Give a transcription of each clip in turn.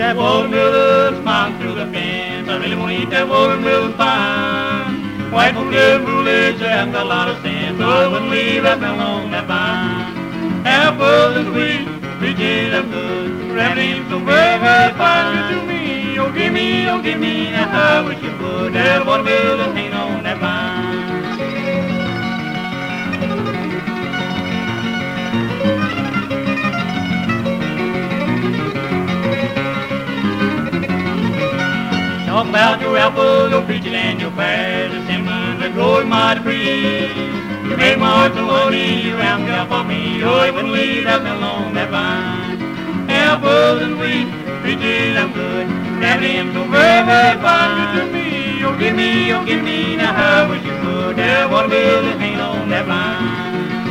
that watermelon smiling through the fence. I really want to eat that watermelon fine. White folks live foolish, they haven't got a lot of sense, so I wouldn't leave that melon on that vine. Apples and sweet, peaches and good, rabbits so very, very fine. Good to me, oh give me, now I wish you would. That watermelon hang on that vine. Talk about your apples, your peaches, and your pears, the cinnamon that grows mighty pretty. You make my heart so honey, you round up for me. Oh, you wouldn't leave that melon on that vine. Apples and sweet, peaches and good, rabbits so very, very fine. Good to me, oh give me, now I wish you would. That watermelon hang on that vine.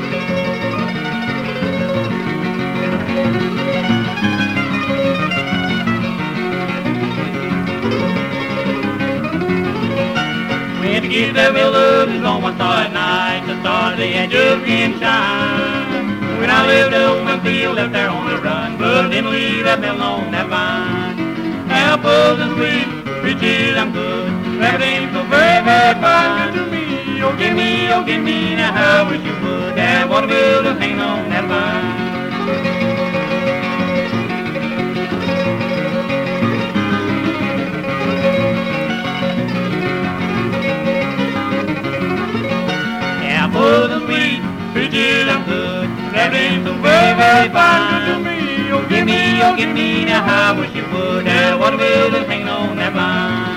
Went to get that melon on one starry night. The stars they had just begun to shine. When I lived out my field, left there on the run, but didn't leave that melon on that vine. Apples and sweet, peaches and good, rabbit ain't so very, very fine. Good to me, oh give me, now I wish you would. That watermelon hang on that vine. Apples and sweet, peaches and good, rabbits so very, very fine. Good to me, oh give me, now I wish you would. That watermelon hanging on that vine.